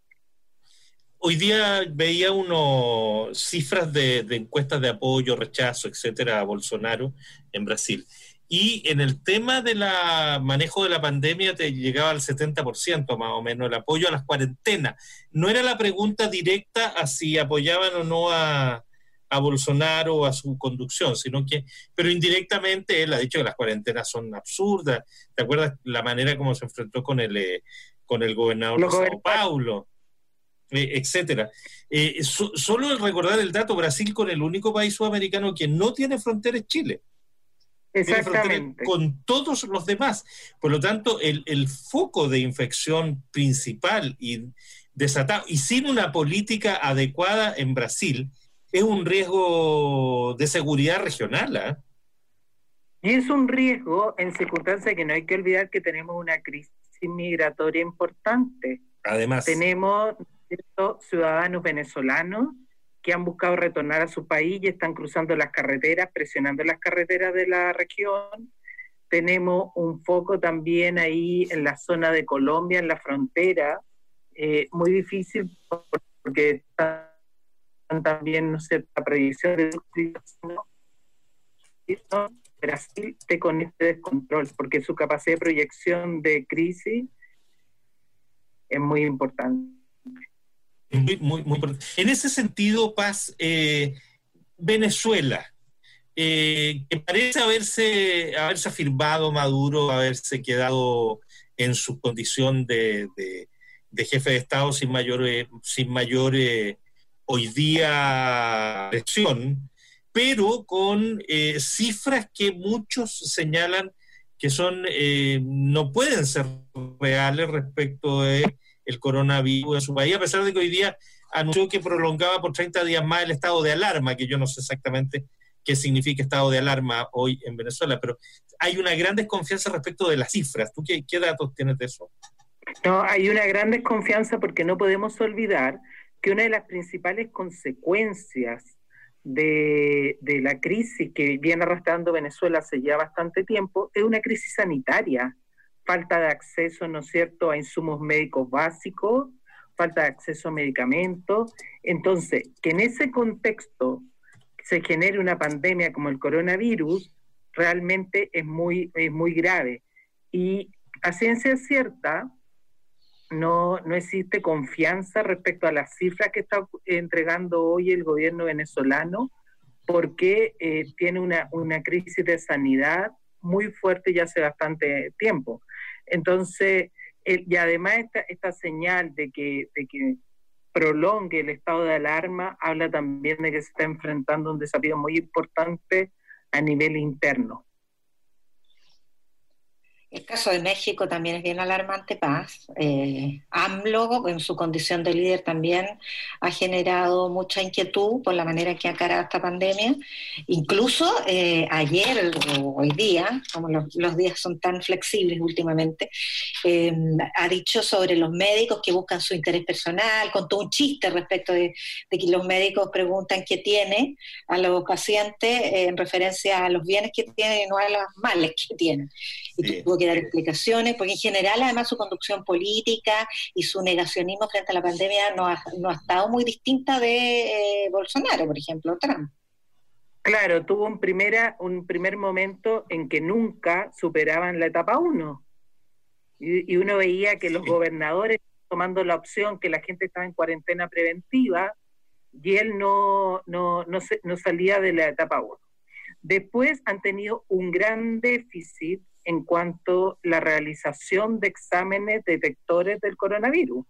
Hoy día veía unos cifras de, de encuestas de apoyo, rechazo, etcétera, a Bolsonaro en Brasil. Y en el tema del manejo de la pandemia te llegaba al setenta por ciento más o menos el apoyo a las cuarentenas. No era la pregunta directa a si apoyaban o no a, a Bolsonaro o a su conducción, sino que, pero indirectamente él ha dicho que las cuarentenas son absurdas. ¿Te acuerdas la manera como se enfrentó con el, eh, con el gobernador de Sao Paulo? Eh, etcétera. Eh, so, solo el recordar el dato, Brasil con el único país sudamericano que no tiene frontera es Chile. Exactamente. Con todos los demás. Por lo tanto, el, el foco de infección principal y desatado, y sin una política adecuada en Brasil, es un riesgo de seguridad regional, ¿eh? Y es un riesgo en circunstancias que no hay que olvidar que tenemos una crisis migratoria importante. Además, tenemos ciudadanos venezolanos que han buscado retornar a su país y están cruzando las carreteras, presionando las carreteras de la región. Tenemos un foco también ahí en la zona de Colombia, en la frontera, eh, muy difícil porque están también, no sé, la proyección de Brasil esté con este descontrol, porque su capacidad de proyección de crisis es muy importante. Muy, muy, muy importante. En ese sentido, Paz, eh, Venezuela, eh, que parece haberse, haberse afirmado Maduro, haberse quedado en su condición de, de, de jefe de Estado sin mayor, eh, sin mayor eh, hoy día presión, pero con eh, cifras que muchos señalan que son eh, no pueden ser reales respecto de el coronavirus en su país, a pesar de que hoy día anunció que prolongaba por treinta días más el estado de alarma, que yo no sé exactamente qué significa estado de alarma hoy en Venezuela, pero hay una gran desconfianza respecto de las cifras. ¿Tú qué, qué datos tienes de eso? No, hay una gran desconfianza porque no podemos olvidar que una de las principales consecuencias de, de la crisis que viene arrastrando Venezuela hace ya bastante tiempo es una crisis sanitaria. Falta de acceso, ¿no es cierto?, a insumos médicos básicos, falta de acceso a medicamentos. Entonces, que en ese contexto se genere una pandemia como el coronavirus, realmente es muy, es muy grave. Y a ciencia cierta, no, no existe confianza respecto a las cifras que está entregando hoy el gobierno venezolano, porque eh, tiene una, una crisis de sanidad muy fuerte ya hace bastante tiempo. Entonces, el, y además esta, esta señal de que, de que prolongue el estado de alarma habla también de que se está enfrentando un desafío muy importante a nivel interno. El caso de México también es bien alarmante, Paz. Eh, AMLO, en su condición de líder, también ha generado mucha inquietud por la manera en que ha encarado esta pandemia. Incluso eh, ayer o hoy día, como los, los días son tan flexibles últimamente, eh, ha dicho sobre los médicos que buscan su interés personal, contó un chiste respecto de, de que los médicos preguntan qué tiene a los pacientes eh, en referencia a los bienes que tienen y no a los males que tienen. Y Sí. tuvo que dar explicaciones, porque en general además su conducción política y su negacionismo frente a la pandemia no ha, no ha estado muy distinta de eh, Bolsonaro, por ejemplo, Trump. Claro, tuvo un, primera, un primer momento en que nunca superaban la etapa uno. Y, y uno veía que los gobernadores tomando la opción que la gente estaba en cuarentena preventiva y él no, no, no, se, no salía de la etapa uno. Después han tenido un gran déficit en cuanto a la realización de exámenes detectores del coronavirus.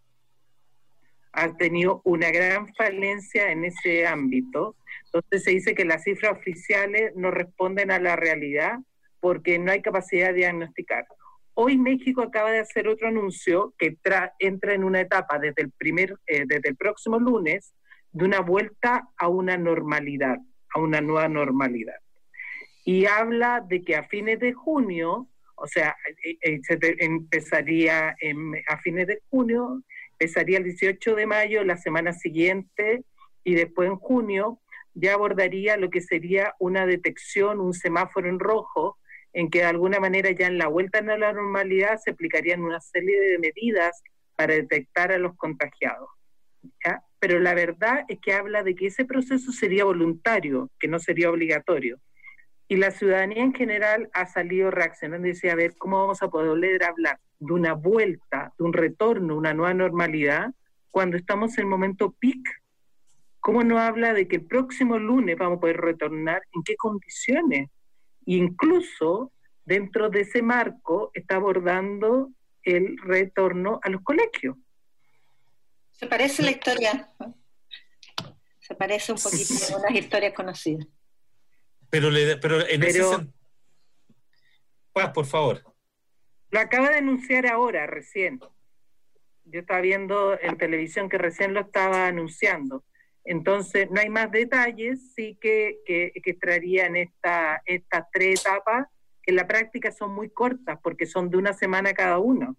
Han tenido una gran falencia en ese ámbito. Entonces se dice que las cifras oficiales no responden a la realidad porque no hay capacidad de diagnosticar. Hoy México acaba de hacer otro anuncio que tra- entra en una etapa desde el, primer, eh, desde el próximo lunes de una vuelta a una normalidad, a una nueva normalidad. Y habla de que a fines de junio, o sea, eh, se te, empezaría en, a fines de junio, empezaría el dieciocho de mayo, la semana siguiente, y después en junio ya abordaría lo que sería una detección, un semáforo en rojo, en que de alguna manera ya en la vuelta a la normalidad se aplicarían una serie de medidas para detectar a los contagiados. ¿Ya? Pero la verdad es que habla de que ese proceso sería voluntario, que no sería obligatorio. Y la ciudadanía en general ha salido reaccionando y decía, a ver, ¿cómo vamos a poder hablar de una vuelta, de un retorno, una nueva normalidad, cuando estamos en el momento peak? ¿Cómo no habla de que el próximo lunes vamos a poder retornar? ¿En qué condiciones? E incluso dentro de ese marco está abordando el retorno a los colegios. Se parece la historia, ¿no? Se parece un poquito a unas historias conocidas. Pero, le, pero en pero, ese sentido... Paz, por favor. Lo acaba de anunciar ahora, recién. Yo estaba viendo en televisión que recién lo estaba anunciando. Entonces, no hay más detalles, sí que, que, que traerían esta, estas tres etapas, que en la práctica son muy cortas, porque son de una semana cada uno.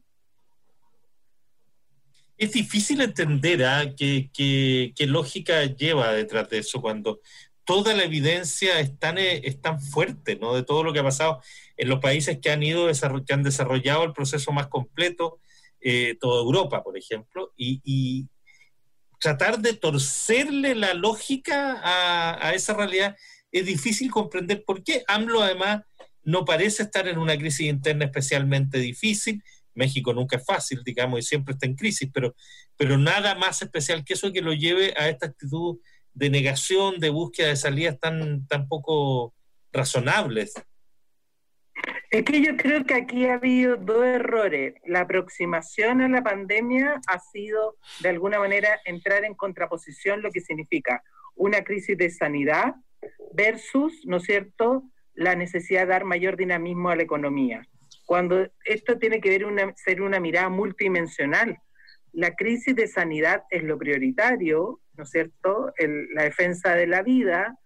Es difícil entender ¿eh? qué, qué, qué lógica lleva detrás de eso cuando toda la evidencia es tan, es tan fuerte, ¿no? De todo lo que ha pasado en los países que han ido que han desarrollado el proceso más completo, eh, toda Europa, por ejemplo, y, y tratar de torcerle la lógica a, a esa realidad es difícil comprender por qué. AMLO además no parece estar en una crisis interna especialmente difícil. México nunca es fácil, digamos, y siempre está en crisis, pero, pero nada más especial que eso que lo lleve a esta actitud de negación, de búsqueda de salidas tan, tan poco razonables. Es que yo creo que aquí ha habido dos errores. La aproximación a la pandemia ha sido, de alguna manera, entrar en contraposición lo que significa una crisis de sanidad versus, ¿no es cierto?, la necesidad de dar mayor dinamismo a la economía. Cuando esto tiene que ver una, ser una mirada multidimensional. La crisis de sanidad es lo prioritario, ¿no es cierto?, El, la defensa de la vida,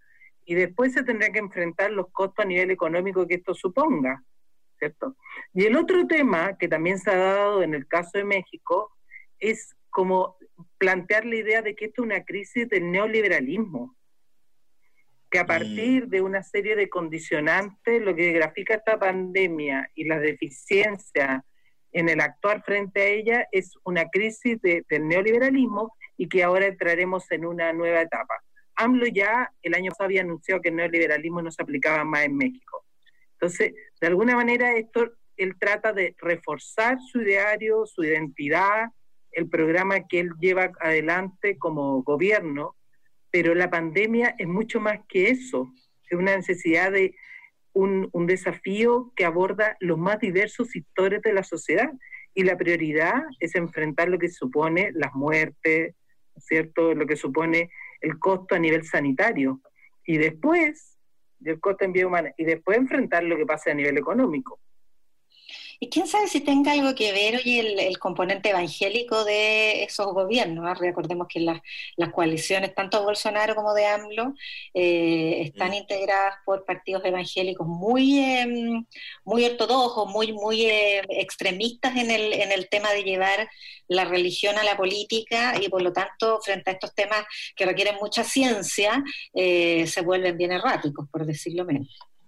y después se tendrá que enfrentar los costos a nivel económico que esto suponga, ¿cierto? Y el otro tema que también se ha dado en el caso de México es como plantear la idea de que esto es una crisis del neoliberalismo, que a partir de una serie de condicionantes, lo que grafica esta pandemia y las deficiencias en el actuar frente a ella es una crisis de, del neoliberalismo y que ahora entraremos en una nueva etapa. AMLO ya el año pasado había anunciado que el neoliberalismo no se aplicaba más en México. Entonces, de alguna manera, esto él trata de reforzar su ideario, su identidad, el programa que él lleva adelante como gobierno, pero la pandemia es mucho más que eso, es una necesidad de un, un desafío que aborda los más diversos sectores de la sociedad, y la prioridad es enfrentar lo que supone las muertes, ¿cierto? Lo que supone el costo a nivel sanitario, y después, el costo en vida humana, y después enfrentar lo que pasa a nivel económico. Y quién sabe si tenga algo que ver, oye, el, el componente evangélico de esos gobiernos, ¿eh? Recordemos que las, las coaliciones, tanto de Bolsonaro como de AMLO, eh, están mm. integradas por partidos evangélicos muy, eh, muy ortodoxos, muy, muy eh, extremistas en el, en el tema de llevar la religión a la política, y por lo tanto, frente a estos temas que requieren mucha ciencia, eh, se vuelven bien erráticos, por decirlo menos.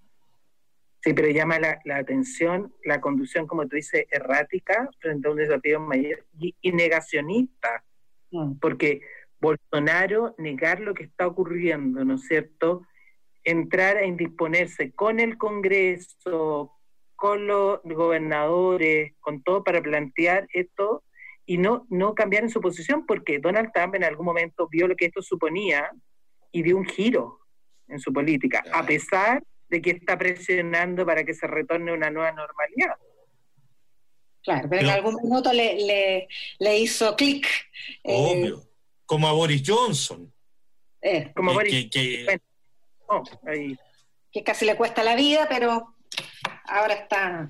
Sí, pero llama la, la atención la conducción, como tú dices, errática frente a un desafío mayor y, y negacionista, mm. porque Bolsonaro, negar lo que está ocurriendo, ¿no es cierto?, entrar a indisponerse con el Congreso, con los gobernadores, con todo para plantear esto y no, no cambiar en su posición, porque Donald Trump en algún momento vio lo que esto suponía y dio un giro en su política, a pesar de que está presionando para que se retorne una nueva normalidad. Claro, pero, pero en algún minuto le, le, le hizo clic. Obvio, eh, como a Boris Johnson. Eh, como que, Boris que, que, bueno, oh, ahí. que casi le cuesta la vida, pero ahora está...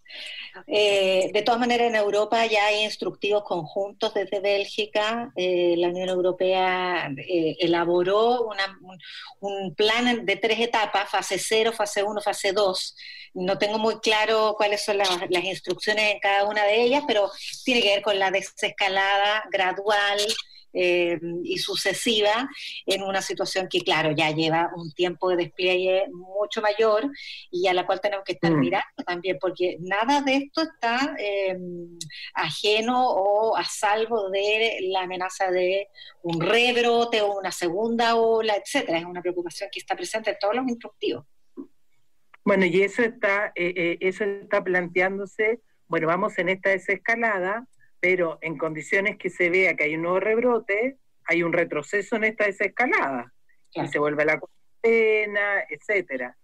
Eh, de todas maneras, en Europa ya hay instructivos conjuntos desde Bélgica. Eh, la Unión Europea eh, elaboró una, un, un plan de tres etapas, fase cero, fase uno, fase dos. No tengo muy claro cuáles son las, las instrucciones en cada una de ellas, pero tiene que ver con la desescalada gradual Eh, y sucesiva en una situación que, claro, ya lleva un tiempo de despliegue mucho mayor y a la cual tenemos que estar mm. mirando también, porque nada de esto está eh, ajeno o a salvo de la amenaza de un rebrote o una segunda ola, etcétera. Es una preocupación que está presente en todos los instructivos. Bueno, y eso está, eh, eh, eso está planteándose, bueno, vamos en esta desescalada, pero en condiciones que se vea que hay un nuevo rebrote, hay un retroceso en esta desescalada, claro. Y se vuelve a la cuarentena, etcétera.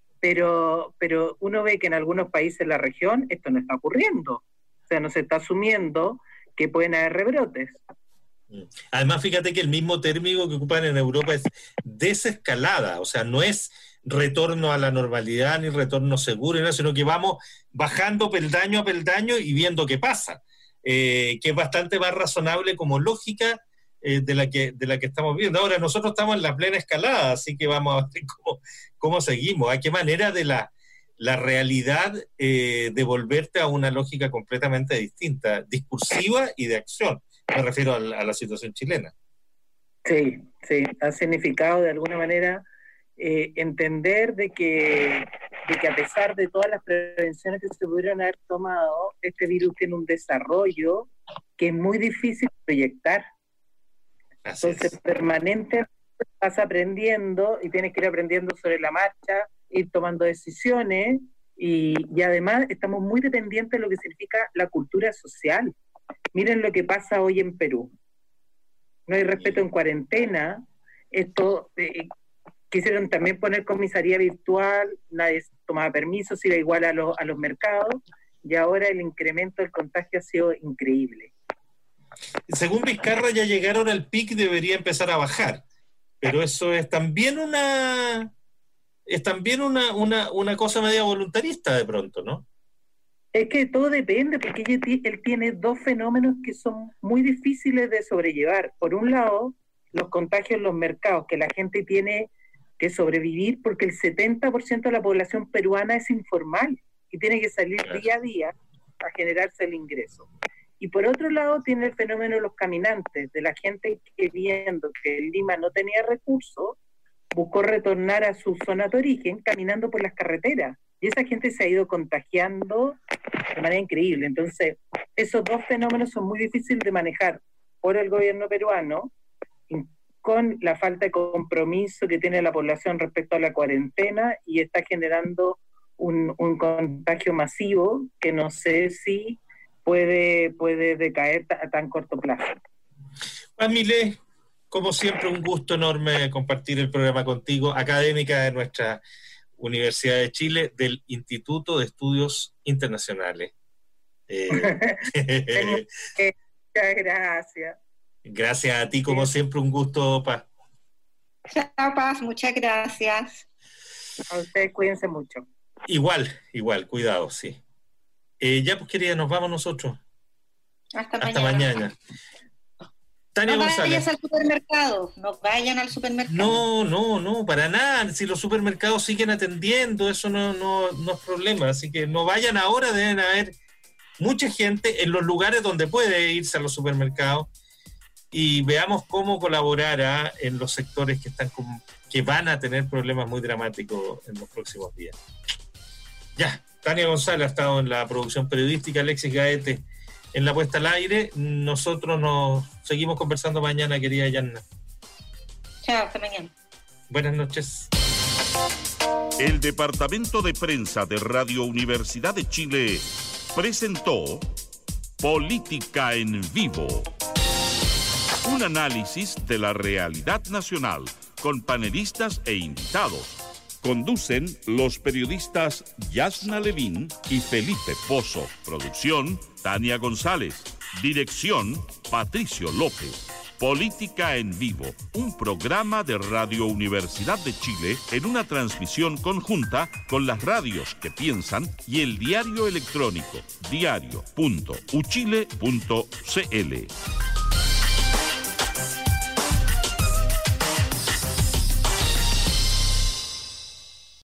Pero, pero uno ve que en algunos países de la región esto no está ocurriendo. O sea, no se está asumiendo que pueden haber rebrotes. Además, fíjate que el mismo término que ocupan en Europa es desescalada, o sea, no es retorno a la normalidad ni retorno seguro, sino que vamos bajando peldaño a peldaño y viendo qué pasa. Eh, que es bastante más razonable como lógica eh, de, la que, de la que estamos viendo. Ahora, nosotros estamos en la plena escalada, así que vamos a ver cómo, cómo seguimos, a qué manera de la, la realidad eh, devolverte a una lógica completamente distinta, discursiva y de acción. Me refiero a la, a la situación chilena. Sí, sí, ha significado de alguna manera eh, entender de que, de que a pesar de todas las prevenciones que se pudieron haber tomado, este virus tiene un desarrollo que es muy difícil de proyectar. Así Entonces, es. permanentemente vas aprendiendo y tienes que ir aprendiendo sobre la marcha, ir tomando decisiones y, y además estamos muy dependientes de lo que significa la cultura social. Miren lo que pasa hoy en Perú. No hay respeto en cuarentena. Esto... Eh, Quisieron también poner comisaría virtual, nadie tomaba permiso, se iba igual a, lo, a los mercados, y ahora el incremento del contagio ha sido increíble. Según Vizcarra ya llegaron al pic, debería empezar a bajar, pero eso es también una es también una, una, una cosa media voluntarista de pronto, ¿no? Es que todo depende, porque él, él tiene dos fenómenos que son muy difíciles de sobrellevar. Por un lado, los contagios en los mercados, que la gente tiene que sobrevivir porque el setenta por ciento de la población peruana es informal y tiene que salir día a día a generarse el ingreso. Y por otro lado tiene el fenómeno de los caminantes, de la gente que viendo que Lima no tenía recursos, buscó retornar a su zona de origen caminando por las carreteras. Y esa gente se ha ido contagiando de manera increíble. Entonces, esos dos fenómenos son muy difíciles de manejar por el gobierno peruano, con la falta de compromiso que tiene la población respecto a la cuarentena, y está generando un, un contagio masivo que no sé si puede, puede decaer a tan corto plazo. Juan Milés, como siempre, un gusto enorme compartir el programa contigo, académica de nuestra Universidad de Chile, del Instituto de Estudios Internacionales. Eh, Muchas gracias. Gracias a ti, como siempre, un gusto, Paz. Chao, Paz, muchas gracias. A ustedes cuídense mucho. Igual, igual, cuidado, sí. Eh, ya, pues, querida, nos vamos nosotros. Hasta, Hasta mañana. mañana. Tania no González. vayas al supermercado, no vayan al supermercado. No, no, no, para nada. Si los supermercados siguen atendiendo, eso no, no, no es problema. Así que no vayan ahora, deben haber mucha gente en los lugares donde puede irse a los supermercados, y veamos cómo colaborar ¿eh? en los sectores que están con, que van a tener problemas muy dramáticos en los próximos días. Ya, Tania González ha estado en la producción periodística, Alexis Gaete en la puesta al aire. Nosotros nos seguimos conversando mañana, querida Yanna. Chao, hasta mañana. Buenas noches. El Departamento de Prensa de Radio Universidad de Chile presentó Política en Vivo. Un análisis de la realidad nacional con panelistas e invitados. Conducen los periodistas Yasna Levín y Felipe Pozo. Producción, Tania González. Dirección, Patricio López. Política en Vivo, un programa de Radio Universidad de Chile en una transmisión conjunta con las radios que piensan y el diario electrónico diario punto uchile punto cl.